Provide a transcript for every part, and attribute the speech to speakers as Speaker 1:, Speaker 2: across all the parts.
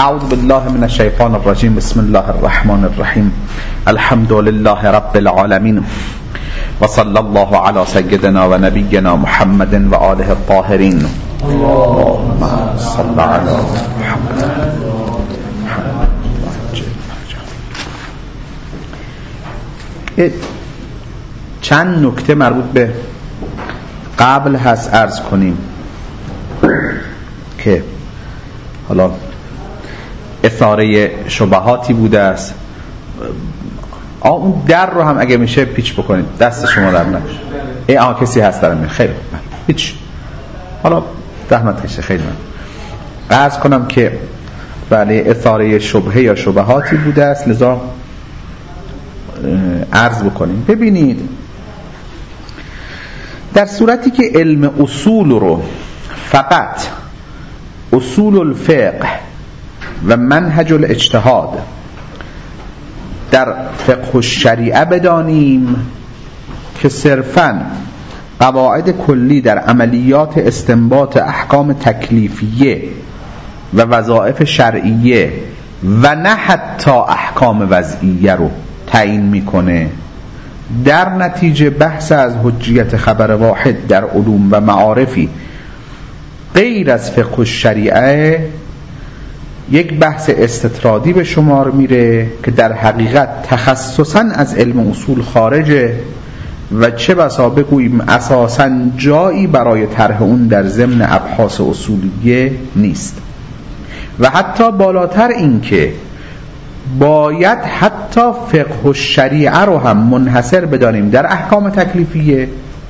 Speaker 1: اعوذ بالله من الشیطان الرجیم. بسم الله الرحمن الرحیم. الحمد لله رب العالمین و صلی الله علی سیدنا و نبینا محمد و آله الطاهرین. اللهم صل علی محمد. چند نکته مربوط به قبل هست عرض کنیم که حالا اثاره شبهاتی بوده است. اون در رو هم اگه میشه پیچ بکنید، دست شما در نشه. کسی هست دارم خیلی هیچ، حالا زحمت کشه. خیلی من عرض کنم که بله اثاره شبهه یا شبهاتی بوده است، لذا عرض بکنیم. ببینید، در صورتی که علم اصول رو فقط اصول الفقه و منهج الاجتهاد در فقه الشریعه بدانیم که صرفاً قواعد کلی در عملیات استنباط احکام تکلیفیه و وظایف شرعیه و نه حتی احکام وضعیه رو تعیین میکنه، در نتیجه بحث از حجیت خبر واحد در علوم و معارفی غیر از فقه الشریعه یک بحث استطرادی به شمار میره که در حقیقت تخصصاً از علم اصول خارجه و چه بسا بگوییم اساساً جایی برای طرح اون در ضمن ابحاث اصولیه نیست. و حتی بالاتر این که باید حتی فقه الشریعه رو هم منحصر بدانیم در احکام تکلیفیه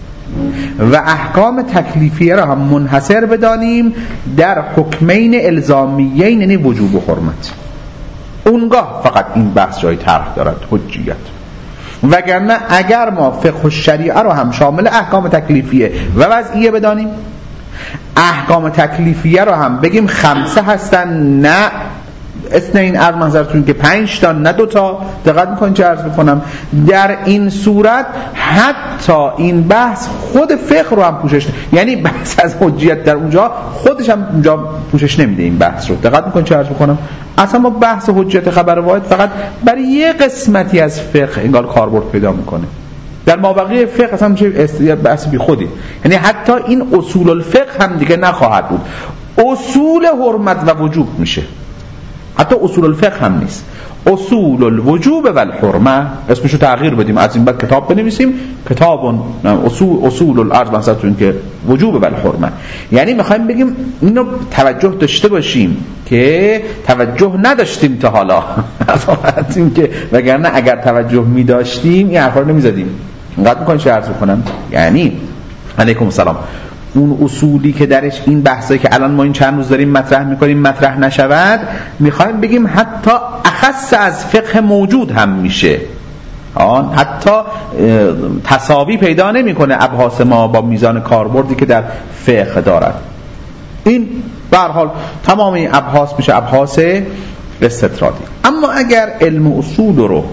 Speaker 1: و احکام تکلیفیه رو هم منحصر بدانیم در حکمین الزامیین، یعنی وجوب و حرمت. اونگاه فقط این بحث جای طرح دارد، حجیت. وگرنه اگر ما فقه الشریعه رو هم شامل احکام تکلیفیه و وضعیه بدانیم، احکام تکلیفیه رو هم بگیم 5 هستن نه اثنین، از منظرتون که 5 تا نه 2 تا، دقت میکنین چه عرض میکنم. در این صورت حتی این بحث خود فقه رو هم پوشش یعنی بحث از حجیت در اونجا خودش هم اونجا پوشش نمیده این بحث رو. دقت میکنین چه عرض میکنم. اصلا ما بحث حجیت خبر واحد فقط برای یه قسمتی از فقه انگار کاربرد پیدا میکنه، در مابقی فقه اصلا میشه بحث بی خودی. یعنی حتی این اصول الفقه هم دیگه نخواهد بود، اصول حرمت و وجوب میشه. حتی اصول الفقه هم نیست، اصول الوجوب و الحرمه اسمشو تغییر بدیم، از این بعد کتاب بنویسیم کتاب اصول الارض مثلا تو این که وجوب و الحرمه. یعنی میخوایم بگیم اینو توجه داشته باشیم که توجه نداشتیم تا حالا این که وگرنه اگر توجه میداشتیم این حرفا رو نمیزدیم. اینقدر میکنم چه عرض کنم. یعنی علیکم السلام، اون اصولی که درش این بحثایی که الان ما این چند روز داریم مطرح میکنیم مطرح نشود، میخوایم بگیم حتی اخص از فقه موجود هم میشه، حتی تساوی پیدا نمیکنه ابحاث ما با میزان کاربردی که در فقه دارد. این به هر حال تمام این ابحاث میشه ابحاث استطرادی. اما اگر علم اصول رو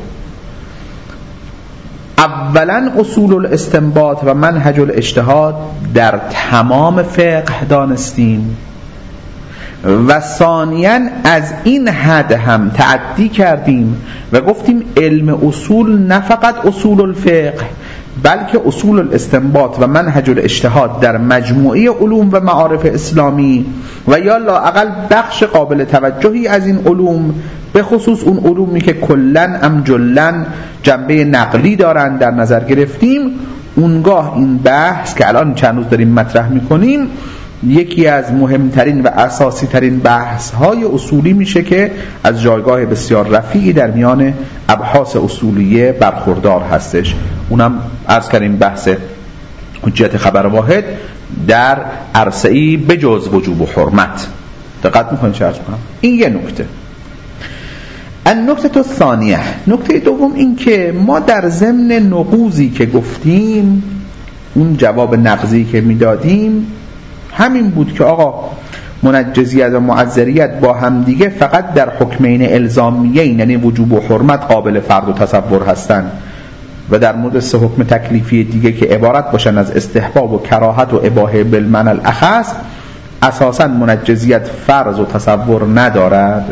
Speaker 1: اولا اصول الاستنباط و منهج الاجتهاد در تمام فقه دانستیم و ثانیاً از این حد هم تعدی کردیم و گفتیم علم اصول نه فقط اصول الفقه بلکه اصول الاستنباط و منهج الاجتهاد در مجموعه علوم و معارف اسلامی و یا لااقل بخش قابل توجهی از این علوم، به خصوص اون علومی که کلن ام جلن جنبه نقلی دارن در نظر گرفتیم، اونگاه این بحث که الان چند روز داریم مطرح میکنیم یکی از مهمترین و اساسی ترین بحث های اصولی میشه که از جایگاه بسیار رفیعی در میان ابحاث اصولیه برخوردار هستش. اونم عرض کردیم بحث حجیت خبر واحد در عرصه‌ای بجز وجوب و حرمت. دقت میکنید چه عرض کنم. این یه نکته. النکته الثانیه، نکته دوم این که ما در ضمن نقوضی که گفتیم، اون جواب نقضی که میدادیم همین بود که آقا منجزیت و معذریت با هم دیگه فقط در حکمین الزامیین یعنی وجوب و حرمت قابل فرض و تصور هستند و در مورد 3 حکم تکلیفی دیگه که عبارت باشن از استحباب و کراهت و اباحه بالمعنی الاخص اساساً منجزیت فرض و تصور ندارد.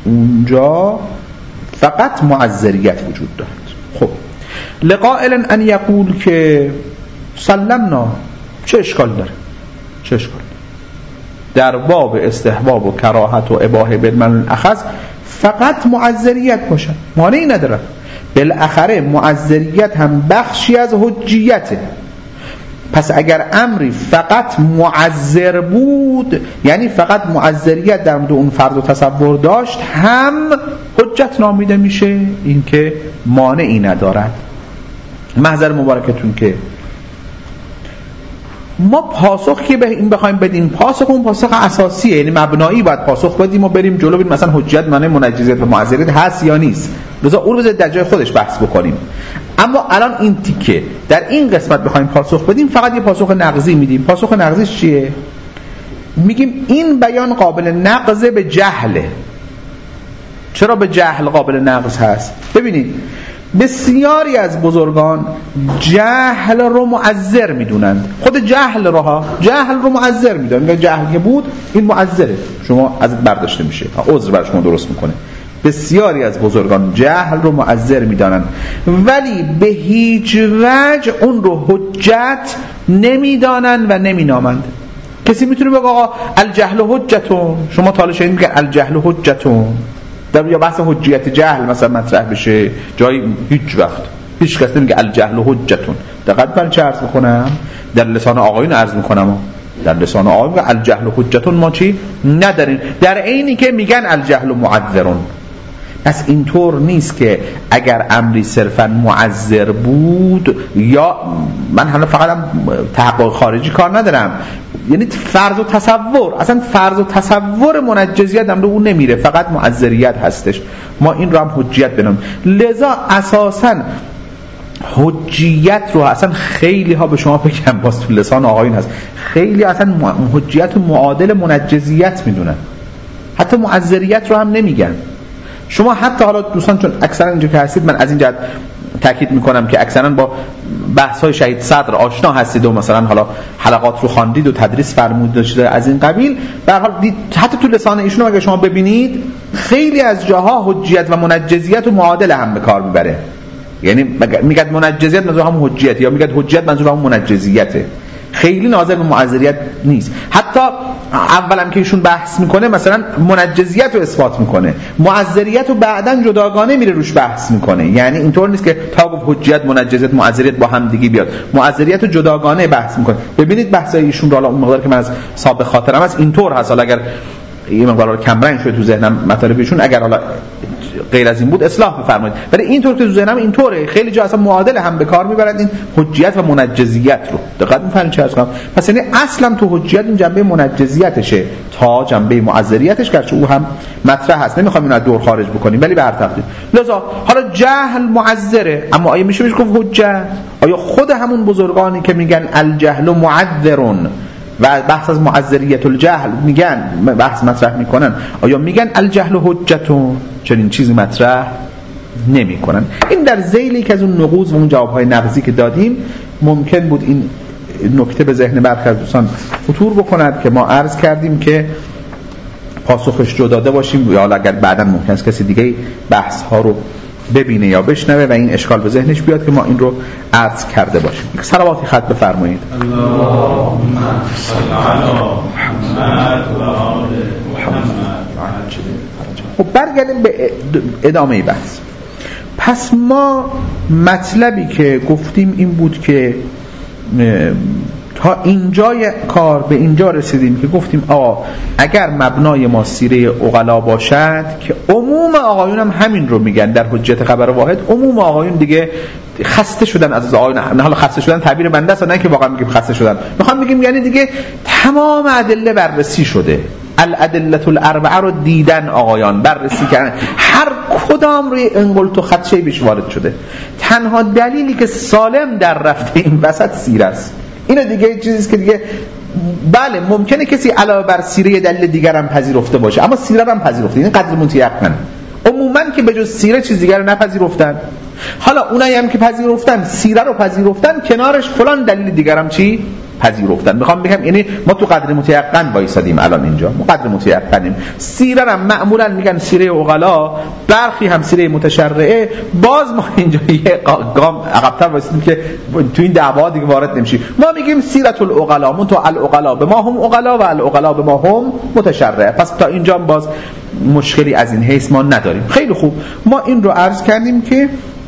Speaker 1: اونجا فقط معذریت وجود دارد. خب لقائل ان یقول که سلمنا، چه اشکال داره؟ چه اشکال در باب استحباب و کراهت و اباحه بالمن الاخذ فقط معذریت باشه، مانعی نداره. بالاخره معذریت هم بخشی از حجیته. پس اگر امری فقط معذر بود، یعنی فقط معذریت در مورد اون فرض و تصور داشت، هم حجت نامیده میشه، این که مانعی ندارد. محضر مبارکتون که ما پاسخ که به این بخوایم بدیم، پاسخ اون پاسخ اساسیه، یعنی مبنایی باید پاسخ بدیم و بریم جلو ببینیم مثلا حجت معنی منجزیت و معذریت هست یا نیست، لذا اون رو در جای خودش بحث بکنیم. اما الان این تیکه در این قسمت بخوایم پاسخ بدیم، فقط یه پاسخ نقضی میدیم. پاسخ نقضیش چیه؟ میگیم این بیان قابل نقض به جهله. چرا به جهل قابل نقض هست؟ ببینید بسیاری از بزرگان جهل رو معذر میدونند، خود جهل رو معذر میدونند. جهل که بود این معذره، شما ازت برداشته میشه، عذر بر شما درست میکنه. بسیاری از بزرگان جهل رو معذر میدانند، ولی به هیچ وجه اون رو حجت نمیدانند و نمینامند. کسی میتونه بگه آقا الجهل حجتون، شما طالب شدید میگن الجهل حجتون، در یا بحث حجیت جهل مثلا مطرح بشه جایی، هیچ وقت هیچ کس نمیگه الجهل حجتون. دقت من چه عرض میکنم؟ در لسان آقایون عرض میکنم، در لسان آقایون میگه الجهل حجتون ما چی نداریم، در عینی که میگن الجهل معذرون. پس اینطور نیست که اگر امری صرفا معذر بود، یا من حالا فقط هم تحقق خارجی کار ندارم، یعنی فرض و تصور، اصلا فرض و تصور منجزیت هم رو اون نمیره، فقط معذریت هستش، ما این رو هم حجیت بنام. لذا اساسا حجیت رو اصلا خیلی ها به شما بگم، باز تو لسان آقایون هست، خیلی اصلا حجیت رو معادل منجزیت میدونن، حتی معذریت رو هم نمیگن. شما حتی حالا دوستان چون اکثرا اینجا که هستید، من از این جهت تاکید میکنم که اکثرا با بحث‌های شهید صدر آشنا هستید و مثلا حالا حلقات رو خواندید و تدریس فرموده شده از این قبیل. به هر حال حتی تو لسان ایشون اگه شما ببینید خیلی از جاها حجیت و منجزیت و معادل هم به کار میبره، یعنی میگه منجزیت منظور هم حجیت، یا میگه حجیت منظور هم منجزیته، خیلی ناظر به معذریت نیست. حتی اولم که ایشون بحث میکنه مثلا منجزیت رو اثبات میکنه، معذریت رو بعداً جداگانه میره روش بحث میکنه، یعنی اینطور نیست که تا گفت حجیت منجزیت معذریت با هم دیگه بیاد، معذریت رو جداگانه بحث میکنه. ببینید بحثای ایشون رو، حالا اون مقدار که من از سابق خاطرم از اینطور هست، حالا اگر این مقدار کمرنگ شده تو ذهنم مطالب ایشون، اگر حالا غیر از این بود اصلاح بفرمایید، ولی اینطور که تو ذهنم اینطوره، خیلی جا اصلا معادل هم به کار میبرند این حجیت و منجزیت رو. دقت می‌فرمایید چه عرض کنم؟ پس یعنی اصلا تو حجیت این جنبه منجزیتشه تا جنبه معذریتش، گرچه او هم مطرح هست، نمیخوام اینو از دور خارج بکنیم، ولی به هر ترتیب. لذا حالا جهل معذره، اما آیا میشه بهش گفت حجت؟ آیا خود همون بزرگانی که میگن الجهل معذرون و بحث از معذریت الجهل میگن، بحث مطرح میکنن، آیا میگن الجهل حجتون؟ چنین چیزی مطرح نمیکنن. این در ذیلی که از اون نقوض و اون جوابهای نقضی که دادیم ممکن بود این نکته به ذهن برخی از دوستان خطور بکند که ما عرض کردیم که پاسخش رو داده باشیم، یا اگر بعدا ممکن است کسی دیگه بحث ها رو ببینه یا بشنوه و این اشکال به ذهنش بیاد که ما این رو عرض کرده باشیم. صلواتی خط بفرمایید.
Speaker 2: اللهم صل علی محمد و آل محمد.
Speaker 1: خب برگردیم به ادامه بحث. پس ما مطلبی که گفتیم این بود که تا اینجای کار به اینجا رسیدیم که گفتیم آقا اگر مبنای ما سیره عقلا باشد، که عموم آقایون هم همین رو میگن در حجت خبر واحد، عموم آقایون دیگه خسته شدن از آقایون، نه حالا خسته شدن تعبیر بنده است، نه که واقعا میگیم خسته شدن، میخوام بگیم یعنی دیگه تمام ادله بررسی شده، الادله الاربعه رو دیدن آقایان، بررسی کردن، هر کدام روی انقلت و خدشه بیش وارد شده. تنها دلیلی که سالم در رفته این وسط سیره است. اینه دیگه چیزی که دیگه بله ممکنه کسی علاوه بر سیره دلیل دیگر هم پذیرفته باشه، اما سیره هم پذیرفته، این قدر متیقن. عموما که به جز سیره چیز دیگر رو نپذیرفتن. حالا اونایی هم که پذیرفتن سیره رو پذیرفتن، کنارش فلان دلیل دیگر هم چی پذیرفتن. میخوام بگم یعنی ما تو قدر متیقن وایسادیم الان اینجا، ما قدر متیقنیم. سیره هم معمولا میگن سیره عقلا، برخی هم سیره متشرعه. باز ما اینجا یه گام عقب‌تر وایسادیم که تو این دعوا دیگه وارد نمیشیم. ما میگیم سیرة العقلا، من تو العقلا به ما هم عقلا و العقلا به ما هم متشرعه. پس تا اینجا باز مشکلی از این حیث ما نداریم. خیلی خوب، ما این رو عرض کردیم که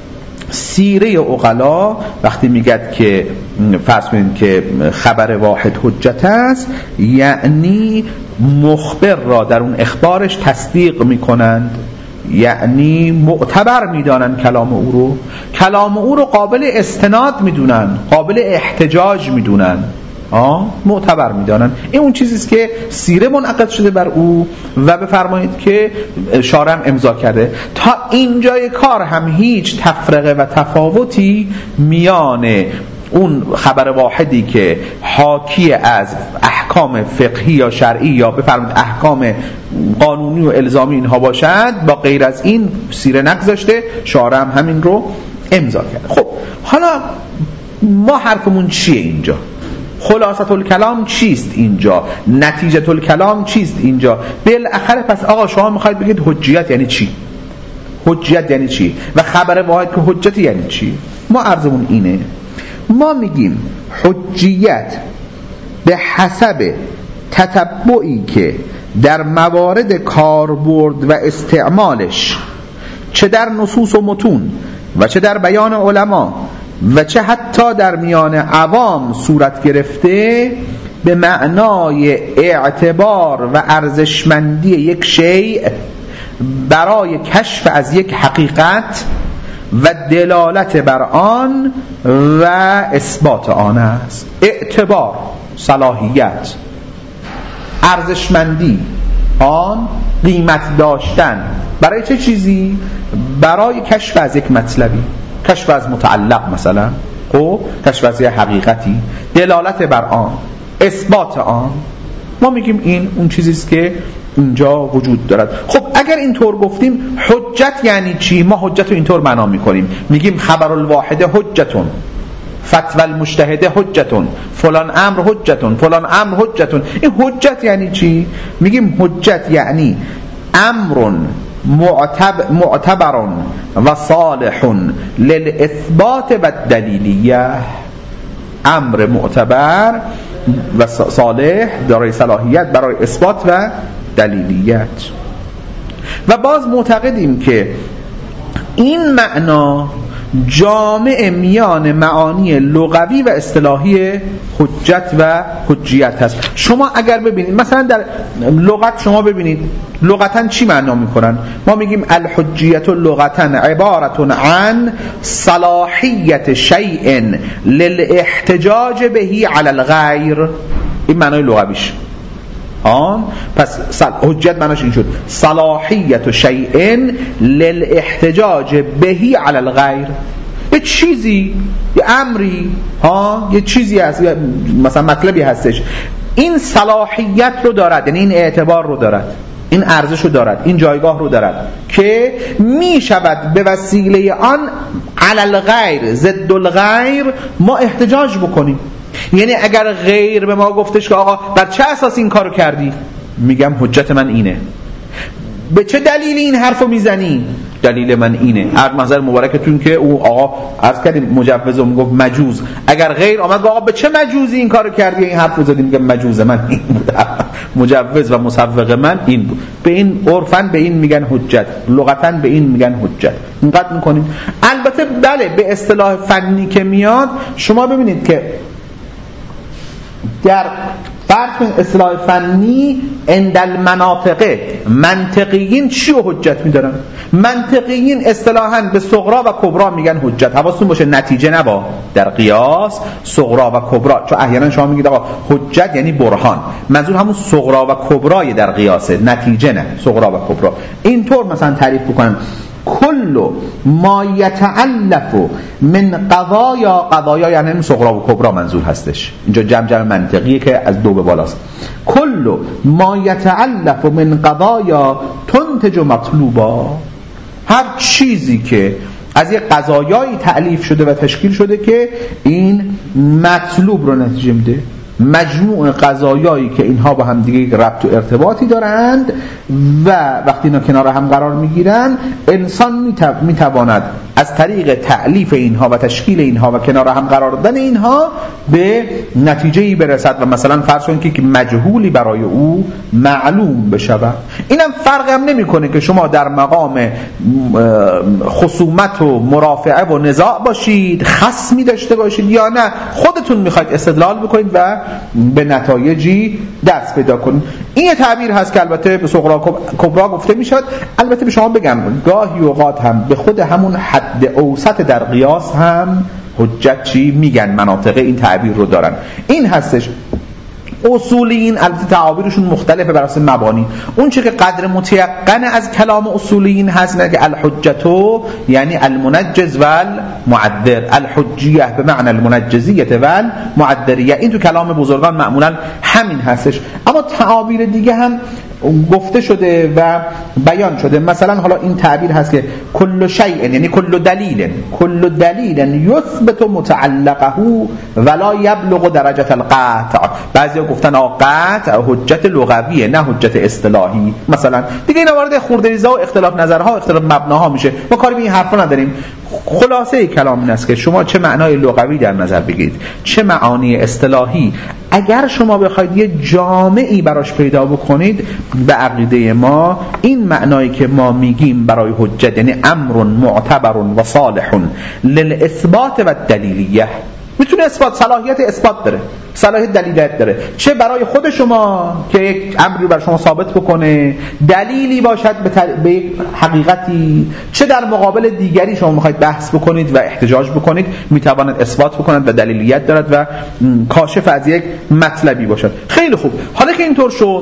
Speaker 1: سیره عقلا وقتی میگد که فرض کنید که خبر واحد حجت است، یعنی مخبر را در اون اخبارش تصدیق میکنند، یعنی معتبر میدانند کلام او رو قابل استناد میدونن، قابل احتجاج میدونن، معتبر میدانن. این اون چیزیست که سیره منعقد شده بر او و بفرمایید که شارع امضا کرده. تا اینجای کار هم هیچ تفرقه و تفاوتی میان اون خبر واحدی که حاکی از احکام فقهی یا شرعی یا بفرمایید احکام قانونی و الزامی اینها باشد با غیر از این سیره نگذاشته، شارع هم همین رو امضا کرده. خب حالا ما حرفمون چیه اینجا؟ خلاصة الکلام چیست اینجا؟ نتیجه الکلام چیست اینجا؟ بالاخره پس آقا شما میخواید بگید حجیت یعنی چی؟ حجیت یعنی چی؟ و خبر واحد که حجت یعنی چی؟ ما عرضمون اینه، ما میگیم حجیت به حسب تتبعی که در موارد کاربرد و استعمالش چه در نصوص و متون و چه در بیان علما و چه حتی در میان عوام صورت گرفته، به معنای اعتبار و ارزشمندی یک شیء برای کشف از یک حقیقت و دلالت بر آن و اثبات آن است. اعتبار، صلاحیت، ارزشمندی آن، قیمت داشتن برای چه چیزی؟ برای کشف از یک مطلبی، کشف از متعلق مثلا، کشف از یک حقیقتی، دلالت بر آن، اثبات آن. ما میگیم این اون چیزیست که اینجا وجود دارد. خب اگر اینطور گفتیم حجت یعنی چی؟ ما حجت رو اینطور معنا میکنیم، میگیم خبر الواحد حجتون، فتوى المجتهد حجتون، فلان امر حجتون، فلان امر حجتون. این حجت یعنی چی؟ میگیم حجت یعنی امر معتبر و صالح للاثبات و الدلیلیه. امر معتبر و صالح دارای صلاحیت برای اثبات و دلیلیت. و باز معتقدیم که این معنا جامع میان معانی لغوی و اصطلاحی حجت و حجیت هست. شما اگر ببینید مثلا در لغت شما ببینید لغتاً چی معنا میکنن؟ ما میگیم الحجیت لغتاً عبارت عن صلاحیت شیء للاحتجاج بهی علی الغیر. این معنای لغویش. پس حجت معناش این شد صلاحیت شیء للاحتجاج بهی علی الغیر. یه چیزی، یه امری، یه چیزی هست، مثلا مطلبی هستش، این صلاحیت رو دارد، یعنی این اعتبار رو دارد، این ارزش رو دارد، این جایگاه رو دارد که می شود به وسیله آن علی الغیر، ضد الغیر ما احتجاج بکنیم. یعنی اگر غیر به ما گفتش که آقا بر چه اساس این کارو کردی؟ میگم حجت من اینه. به چه دلیلی این حرفو میزنی؟ دلیل من اینه. از منظر مبارکتون که او آقا عرض کردیم مجوز و میگفت مجوز. اگر غیر آمد آقا به چه مجوزی این کارو کردی این حرفو زدی؟ میگم مجوز من این بود، مجوز و مسوق من این بود. به این عرفاً به این میگن حجت، لغتاً به این میگن حجت. اینقدر میکنیم. البته بله به اصطلاح فنی که میاد شما ببینید که در فرق اصطلاح فنی عند المناطق منطقیین چی رو حجت میدارن؟ منطقیین اصطلاحاً به صغرا و کبرا میگن حجت. حواستون باشه نتیجه نبا در قیاس صغرا و کبرا، چون احیانا شما میگید آقا حجت یعنی برهان، منظور همون صغرا و کبرای در قیاسه، نتیجه نه، صغرا و کبرا. اینطور مثلا تعریف بکنن کل ما یتعلف من قضایا یعنی صغرا و کبرا منظور هستش. اینجا جمع منطقیه که از دو به بالاست. کل ما یتعلف من قضایا تنتج مطلوبا. هر چیزی که از یک قضایایی تألیف شده و تشکیل شده که این مطلوب رو نتیجه میده. مجموع قضایایی که اینها با هم دیگه ربط و ارتباطی دارند و وقتی اینا کنار هم قرار میگیرن انسان میتواند از طریق تألیف اینها و تشکیل اینها و کنار هم قرار دادن اینها به نتیجه‌ای برسد و مثلا فرض کنید که مجهولی برای او معلوم بشود. اینم فرق هم نمیکنه که شما در مقام خصومت و مرافعه و نزاع باشید، خصمی داشته باشید یا نه، خودتون میخواید استدلال بکنید و به نتایجی دست پیدا کنید. این تعبیر هست که البته به صغرا کبرا گفته میشد. البته به شما بگم گاهی اوقات هم به خود همون حد اوسط در قیاس هم حجت چی میگن، مناطق این تعبیر رو دارن. این هستش اصولیین البته تعابیرشون مختلفه بر اساس مبانی. اون چه که قدر متيقن از کلام اصولیین هست نه که الحجتو یعنی المنجز والمعذر، الحجیه به معنی المنجزیه والمعذریه، این تو کلام بزرگان معمولا همین هستش. اما تعابیر دیگه هم گفته شده و بیان شده. مثلا حالا این تعبیر هست که کل شیء یعنی کل دلیل یثبت متعلقه ولا یبلغ درجه القطع. بعضی گفتن قطع حجت لغویه نه حجت اصطلاحی مثلا. دیگه اینا وارد خورده‌ریزا و اختلاف نظرها، اختلاف مبناها میشه. ما کاری به این حرفا نداریم. خلاصه کلام این است که شما چه معنای لغوی در نظر بگیرید چه معانی اصطلاحی، اگر شما بخواید یه جامعی براش پیدا بکنید، به عقیده ما این معنایی که ما میگیم برای حجت یعنی امر معتبر و صالح للاثبات و الدلیلیه، میتونه اثبات، صلاحیت اثبات داره، صلاحیت دلیلیت داره، چه برای خود شما که یک امری بر شما ثابت بکنه، دلیلی باشد به یک حقیقتی، چه در مقابل دیگری شما میخواید بحث بکنید و احتجاج بکنید، میتواند اثبات بکند و دلیلیت دارد و کاشف از یک مطلبی باشد. خیلی خوب. حالا که اینطور شد،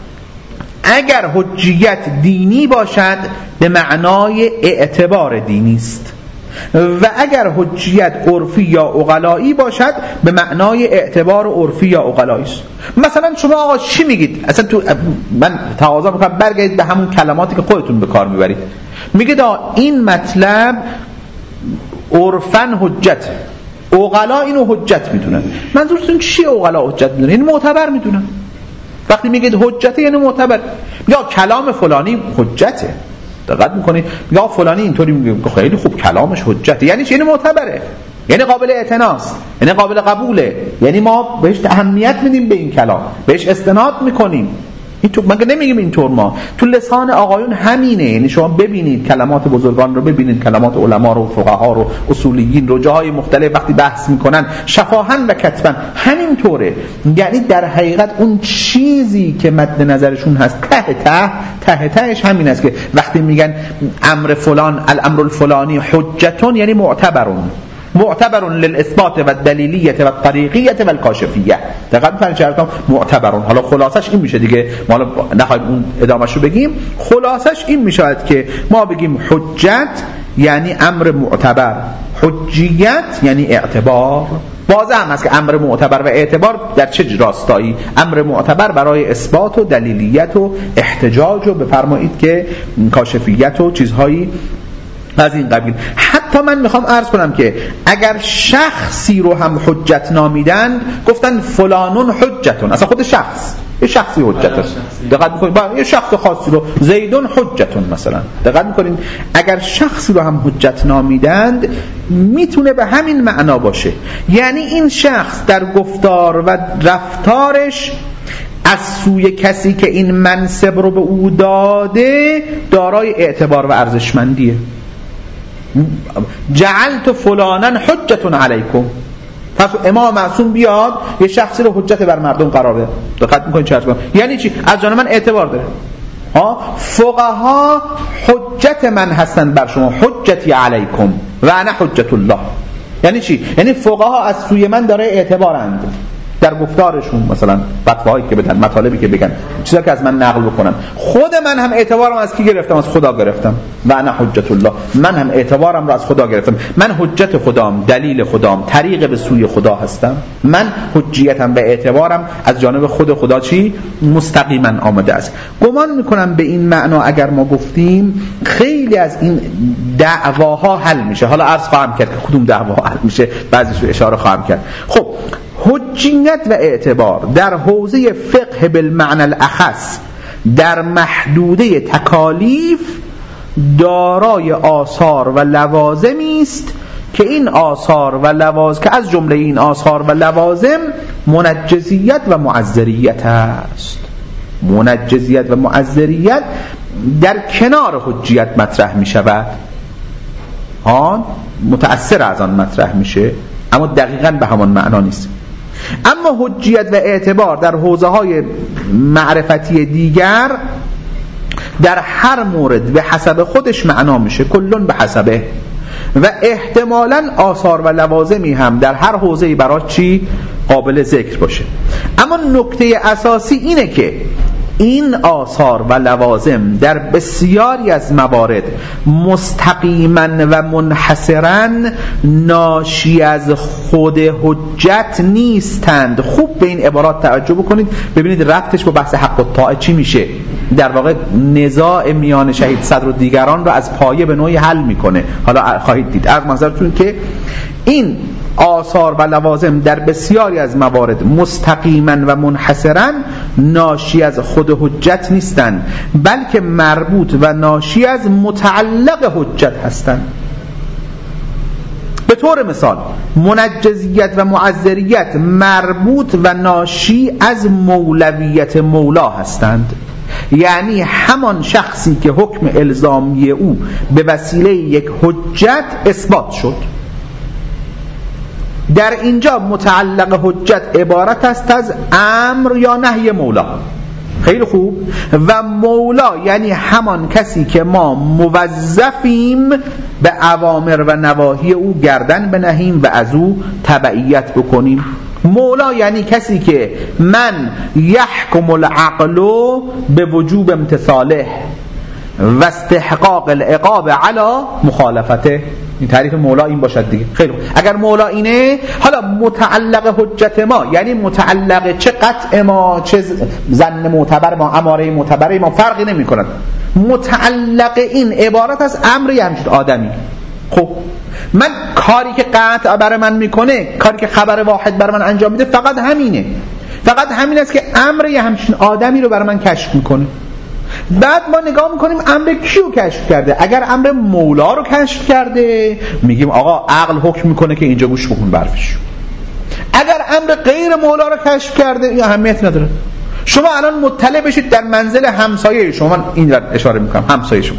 Speaker 1: اگر حجیت دینی باشد به معنای اعتبار دینی است و اگر حجیت عرفی یا عقلایی باشد به معنای اعتبار عرفی یا عقلایی است. مثلا شما آقا چی میگید؟ اصلا تو من تقاضا میکنم برگردید به همون کلماتی که خودتون به کار میبرید. میگید این مطلب عرفاً حجت، عقلا اینو حجت میدونن. منظورتون چیه عقلا حجت میدونن؟ این معتبر میدونن. وقتی میگید حجته یعنی معتبر. یا کلام فلانی حجته، دقت میکنید یا فلانی اینطوری میگه خیلی خوب کلامش حجته، یعنی چی؟ یعنی معتبره، یعنی قابل اعتناست، یعنی قابل قبوله، یعنی ما بهش اهمیت میدیم، به این کلام بهش استناد میکنیم. مگه نمیگیم اینطور؟ ما تو لسان آقایون همینه. یعنی شما ببینید کلمات بزرگان رو، ببینید کلمات علما رو، فقها رو، اصولیین رو، جاهای مختلف وقتی بحث میکنن شفاهن و کتبا همینطوره. یعنی در حقیقت اون چیزی که مد نظرشون هست تهش همین است که وقتی میگن امر فلان الامر الفلانی حجتون یعنی معتبر للاثبات و الدلیلیه و الطریقیه و الکاشفیه. دقیقاً فرض معتبرون. حالا خلاصش این میشه دیگه، ما نخواهیم اون ادامهش رو بگیم. خلاصش این میشه که ما بگیم حجت یعنی امر معتبر، حجیت یعنی اعتبار. واضح هم است که امر معتبر و اعتبار در چه راستایی؟ امر معتبر برای اثبات و دلیلیت و احتجاج و بفرمایید که کاشفیت و چیزهایی از این قبیل. حتی من میخوام عرض کنم که اگر شخصی رو هم حجت نامیدن، گفتن فلانون حجتون، اصلا خود یه شخصی حجت است. دقت میکنید یه شخص خاصی رو زیدون حجتون مثلا، دقت میکنید اگر شخصی رو هم حجت نامیدند میتونه به همین معنا باشه. یعنی این شخص در گفتار و رفتارش از سوی کسی که این منصب رو به او داده دارای اعتبار و ارزشمندیه. جعلت فلانا حجتون علیکم. پس امام معصوم بیاد یه شخصی رو حجت بر مردم قرار بده. دقت میکنید چه هست؟ یعنی چی؟ از جان من اعتبار داره. فقها حجت من هستن بر شما، حجتی علیکم و انا حجت الله. یعنی چی؟ یعنی فقها از سوی من داره اعتبارند در گفتارشون، مثلا فتواهایی که بدن، مطالبی که بگن، چیزا که از من نقل بکنن. خود من هم اعتبارم از کی گرفتم؟ از خدا گرفتم. و انا حجت الله، من هم اعتبارم رو از خدا گرفتم. من حجت خدام، دلیل خدام، طریق به سوی خدا هستم. من حجیتم و اعتبارم از جانب خود خدا چی؟ مستقیما آمده است. گمان میکنم به این معنا اگر ما گفتیم خیلی از این دعواها حل میشه. حالا عرض خواهم کرد که کدوم دعوا حل میشه، بعضیش رو اشاره خواهم کرد. خب حجیت و اعتبار در حوزه فقه بالمعنى الاخص در محدوده تکالیف دارای آثار و لوازمی است که این آثار و لوازم که از جمله این آثار و لوازم منجزیت و معذریت است. منجزیت و معذریت در کنار حجیت مطرح می شود، آن متأثر از آن مطرح میشه، اما دقیقاً به همان معنا نیست. اما حجیت و اعتبار در حوزه‌های معرفتی دیگر در هر مورد به حسب خودش معنا میشه، کلون به حسبه، و احتمالاً آثار و لوازمی هم در هر حوزه‌ای برای چی قابل ذکر باشه. اما نکته اساسی اینه که این آثار و لوازم در بسیاری از موارد مستقیما و منحصرا ناشی از خود حجت نیستند. خوب به این عبارات توجه بکنید، ببینید ربطش با بحث حق الطاعه چی میشه. در واقع نزاع میان شهید صدر و دیگران رو از پایه به نوعی حل میکنه. حالا خواهید دید از منظرتون که این آثار و لوازم در بسیاری از موارد مستقیما و منحصرا ناشی از خود حجت نیستند، بلکه مربوط و ناشی از متعلق حجت هستند. به طور مثال منجزیت و معذریت مربوط و ناشی از مولویت مولا هستند، یعنی همان شخصی که حکم الزامی او به وسیله یک حجت اثبات شد. در اینجا متعلق حجت عبارت است از امر یا نهی مولا. خیلی خوب. و مولا یعنی همان کسی که ما موظفیم به اوامر و نواهی او گردن بنهیم و از او تبعیت بکنیم. مولا یعنی کسی که من یحکم العقل به وجوب امتثاله و استحقاق العقاب علی مخالفته. این تعریف مولا این باشد دیگه. خیلی خوب. اگر مولا اینه، حالا متعلق حجت ما یعنی متعلق چه قطع ما، چه ظن معتبر ما، اماره معتبر ما فرقی نمی کند. متعلق این عبارت از امری همچون آدمی. خب من کاری که قطع برای من میکنه، کاری که خبر واحد برای من انجام میده، فقط همینه، فقط همین است که امری همچون آدمی رو برای من کشف میکنه. بعد ما نگاه میکنیم امر کیو کشف کرده. اگر امر مولا رو کشف کرده میگیم آقا عقل حکم میکنه که اینجا گوش بکن برفش. اگر امر غیر مولا رو کشف کرده این اهمیت نداره. شما الان مطلع بشید در منزل همسایه شما، این را اشاره میکنم همسایه شما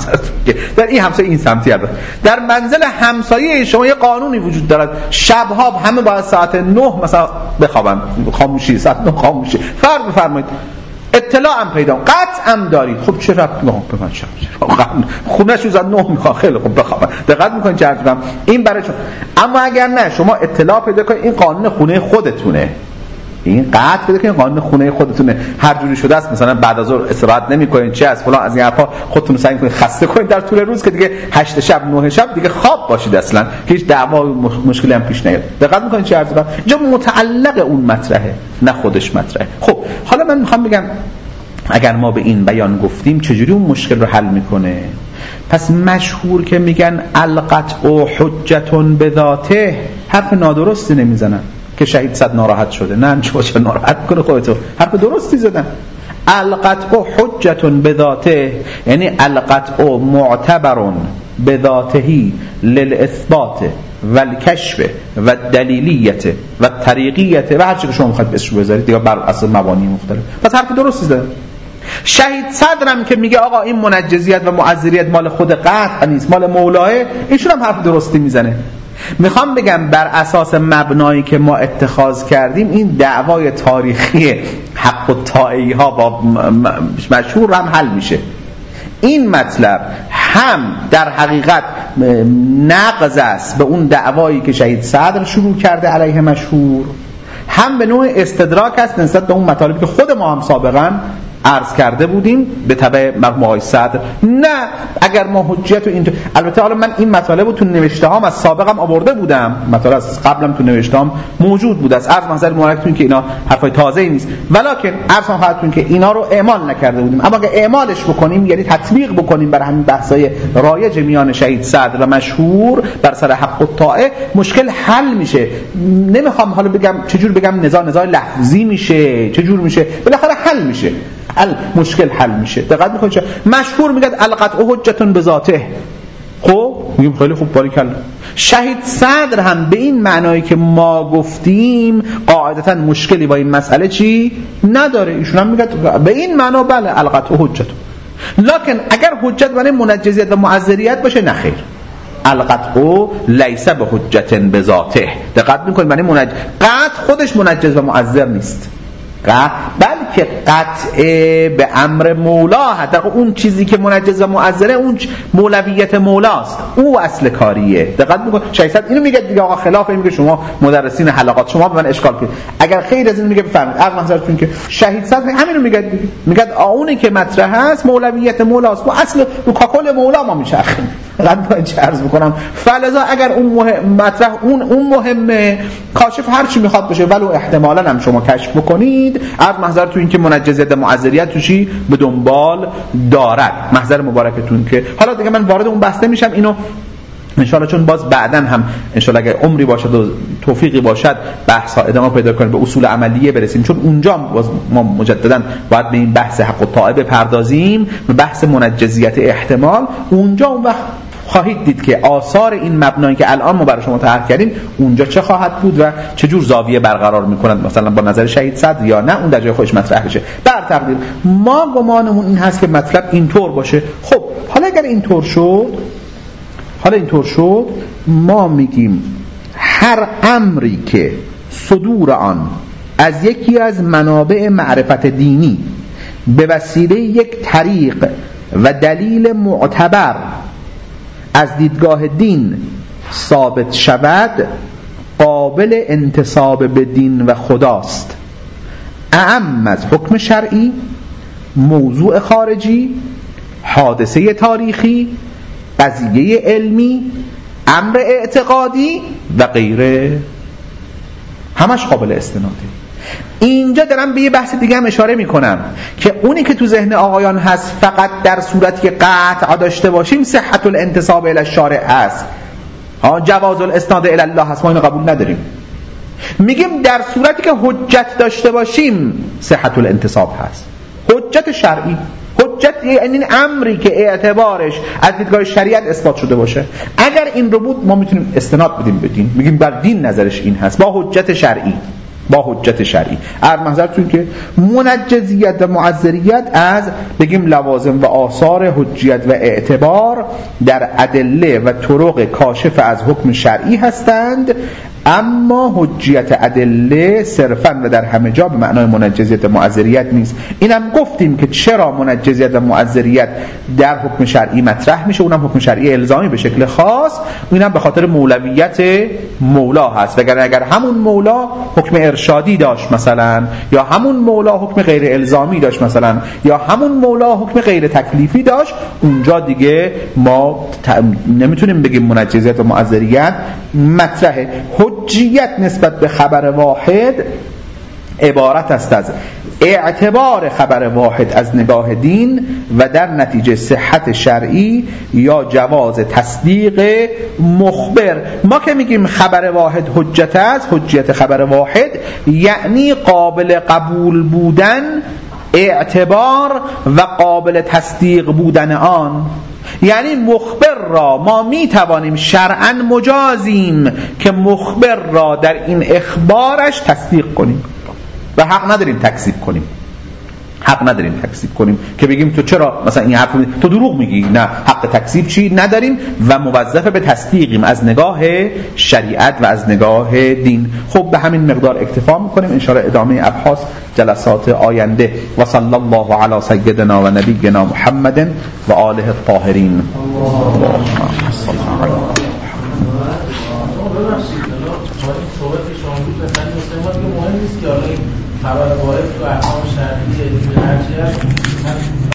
Speaker 1: در این همسایه این سمتی هست، در منزل همسایه شما یه قانونی وجود دارد، شبها همه باید ساعت 9 مثلا بخوابن، خاموشی، ساعت 9 خاموشی. فرض بفرمایید اطلاع هم پیدا قطعا دارید، خب چه ربط به من شد خونه شو زد 9 میخواد، خیلی خوب بخوابن، دقت میکنید چه حرفم این برای شما. اما اگر نه شما اطلاع پیدا کنید این قانون خونه خودتونه، این قطع بده که این قانون خونه خودتونه، هر جوری شده است مثلا بعد از ظهر استراحت نمی‌کنید چه از فلان از این حرفا، خودتون سعی کنید خسته کنید در طول روز که دیگه 8 شب 9 شب دیگه خواب باشید اصلا که هیچ دعوا و مشکلی هم پیش نیاد. دقت می‌کنید چه عرض کنم اینجا متعلق اون مطرحه نه خودش مطرحه. خب حالا من می‌خوام بگم اگر ما به این بیان گفتیم چجوری اون مشکل رو حل می‌کنه؟ پس مشهور که میگن القطع حجتون بذاته، حرف نادرستی نمیزنن که شهید صد ناراحت شده. نه چه ناراحت کنه خودتو، حرف درستی زدن. القطع حجتون بذاته یعنی القطع معتبر بذاتهی للاثبات والکشف والدلیلیت والطریقیت و هر چی که شما میخواید اسمش بذارید دیگه بر اساس مبانی مختلف. پس حرف درستی زدن. شهید صدرم که میگه آقا این منجزیت و معذریت مال خود قطع نیست، مال مولاه، ایشون هم حرف درستی میزنه. میخوام بگم بر اساس مبنایی که ما اتخاذ کردیم این دعوای تاریخی حق الطاعی ها با مشهور هم حل میشه. این مطلب هم در حقیقت نقض است به اون دعوایی که شهید صدر شروع کرده علیه مشهور، هم به نوع استدراک است نسبت به اون مطالبی که خود ما هم سابقا عرض کرده بودیم به تبع مرحوم صدر. نه اگر ما حجیت و اینطور، البته حالا من این مطالب رو تو نوشته هام از سابقم آورده بودم، مطالب از قبلم تو نوشته هام موجود بود، از عرض محضر مبارکتون که اینا حرفای تازه‌ای نیست، ولکن عرض خدمتتون که اینا رو اعمال نکرده بودیم. اما اگه اعمالش بکنیم، یعنی تطبیق بکنیم بر همین بحثای رایج میان شهید صدر و مشهور بر سر حق الطاعه، مشکل حل میشه. نمیخوام حالا بگم چجور بگم نزاع لفظی میشه، چجور میشه، بالاخره حل میشه، مشکل حل میشه. دقت میکنید مشهور میگه القطع حجة بذاته. خب میگیم خیلی خوب، باریکلا. شهید صدر هم به این معنایی که ما گفتیم قاعدتا مشکلی با این مسئله چی نداره، ایشون هم میگه به این معنا بله القطع حجة، لکن اگر حجت برای منجزیت و معذریت باشه نخیر، القطع لیس به حجة بذاته. دقت میکنید معنی قطع خودش منجز و معذر نیست، بلکه قطع به امر مولا هست. اون چیزی که منجز و معذره اون مولویت مولاست، او اصل کاریه. دقت میکن شهید صدر اینو میگه دیگه، آقا خلاف این میگه شما مدرسین حلقات شما به من اشکال کنید. اگر خیر از این میگه بفرمایید، عرض محضرتون که شهید صدر همینو میگه دیگه، میگه اونی که مطرح هست مولویت مولاست، او اصل رو کاکل مولا ما میچرخیم. قد چه عرض بکنم، فلذا اگر اون مطرح اون مهمه، کاشف هر چی میخواد باشه ولو احتمالاً هم شما کشف بکنید، عرض محضر تو این که منجزیت و معذریت توشی به دنبال دارد. محضر مبارکتون که حالا دیگه من وارد اون بحث نمیشم، اینو انشاءالله چون باز بعداً هم انشاءالله اگر عمری باشد و توفیقی باشد بحث ها ادامه پیدا کنه، به اصول عملیه برسیم، چون اونجا ما مجدداً باید به این بحث حق الطاعه بپردازیم، به بحث منجزیت احتمال. اونجا اون وقت خواهید دید که آثار این مبنایی که الان ما برای شما طرح کردیم اونجا چه خواهد بود و چه جور زاویه برقرار میکنند، مثلا با نظر شهید صدر یا نه اون در جای خودش مطرح بشه. بر تقدیر ما گمانمون این هست که مطلب اینطور باشه. خب حالا اگر اینطور شد، ما میگیم هر امری که صدور آن از یکی از منابع معرفت دینی به وسیله یک طریق و دلیل معتبر از دیدگاه دین ثابت شود، قابل انتساب به دین و خداست، اعم از حکم شرعی، موضوع خارجی، حادثه تاریخی، قضیه علمی، امر اعتقادی و غیره، همش قابل استناده. اینجا دارم به یه بحث دیگه هم اشاره میکنم که اونی که تو ذهن آقایان هست فقط در صورتی که قطع داشته باشیم صحت الانتساب الی الشارع هست، جواز الاسناد الی الله هست، ما اینو قبول نداریم. میگیم در صورتی که حجت داشته باشیم صحت الانتساب هست، حجت شرعی، حجت یعنی امری که اعتبارش از دیدگاه شریعت اثبات شده باشه. اگر این رو بود ما میتونیم استناد بدیم به دین، میگیم بر دین نظرش این هست با حجت شرعی. عرض محضرتون که منجزیت و معذریت از بگیم لوازم و آثار حجیت و اعتبار در ادله و طرق کاشف از حکم شرعی هستند، اما حجیت ادله صرفاً و در همه جا به معنای منجزیت و معذریت نیست. اینم گفتیم که چرا منجزیت و معذریت در حکم شرعی مطرح میشه، اونم حکم شرعی الزامی به شکل خاص، اینم به خاطر مولویت مولا هست. اگر همون مولا حکم ارشادی داشت مثلا، یا همون مولا حکم غیر الزامی داشت مثلا، یا همون مولا حکم غیر تکلیفی داشت، اونجا دیگه ما نمیتونیم بگیم منجزیت و معذریت مطرحه. حجیت نسبت به خبر واحد عبارت است از اعتبار خبر واحد از نگاه دین و در نتیجه صحت شرعی یا جواز تصدیق مخبر. ما که میگیم خبر واحد حجت است، حجیت خبر واحد یعنی قابل قبول بودن، اعتبار و قابل تصدیق بودن آن. یعنی مخبر را ما می توانیم شرعاً مجازیم که مخبر را در این اخبارش تصدیق کنیم و حق نداریم تکذیب کنیم که بگیم تو چرا مثلا این حرف تو دروغ میگی، نه، حق تکذیب چی نداریم و موظف به تصدیقیم از نگاه شریعت و از نگاه دین. خب به همین مقدار اکتفا میکنیم، ان شاء الله ادامه ابحاث جلسات آینده. و صلی الله علی سیدنا و نبینا محمد و آله الطاهرین.
Speaker 3: صحبت شما بود مثلا مهم نیست که خبر وارد تو احکام شرعی هرچی هست